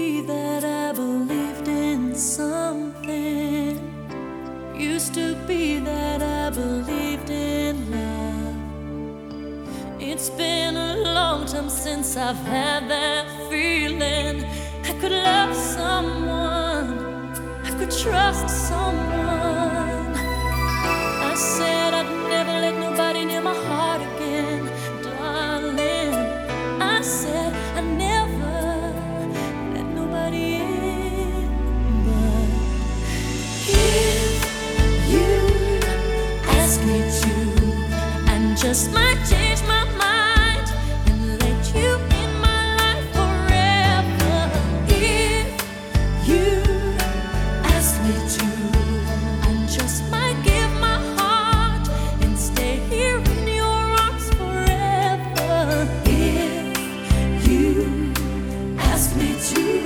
be that I believed in something. Used to be that I believed in love. It's been a long time since I've had that feeling. I could love someone, I could trust someone. I said I'd never let nobody near my heart again, darling. I said I'd never let nobody in. But if you ask me to, I just might change my mind and let you in my life forever. If you ask me to, I just might give my heart and stay here in your arms forever. If you ask me to,